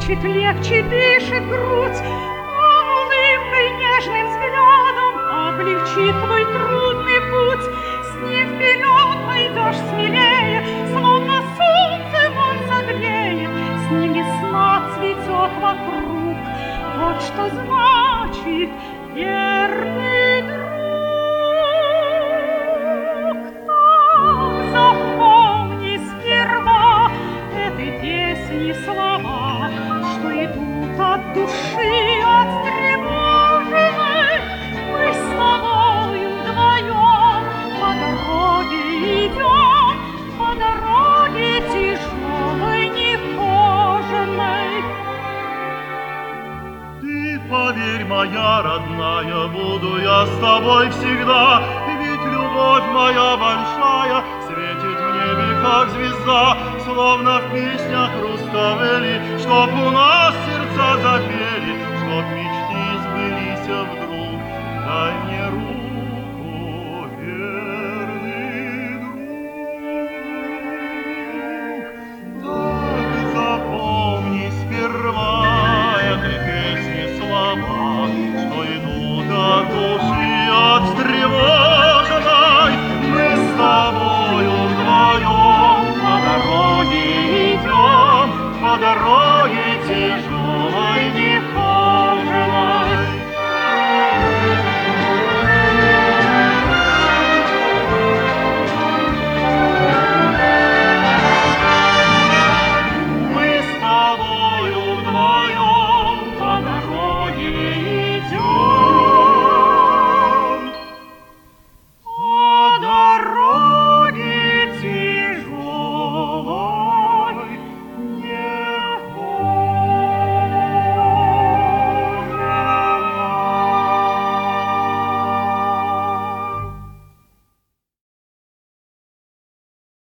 легче, легче дышит грудь, улыбкой нежным взглядом облегчит твой трудный путь. С ним вперед пойдешь смелее, словно солнце он согреет, с ним весна цветет вокруг. Вот что значит верный друг. Так запомни сперва этой песни слова, что идут от души, от встревоженной. Мы с тобою вдвоем по дороге идем, по дороге тяжелой, нехоженной. Ты поверь, моя родная, буду я с тобой всегда, ведь любовь моя большая светит в небе, как звезда, словно в песнях Руставели, чтоб у нас сердца запели, чтоб мечты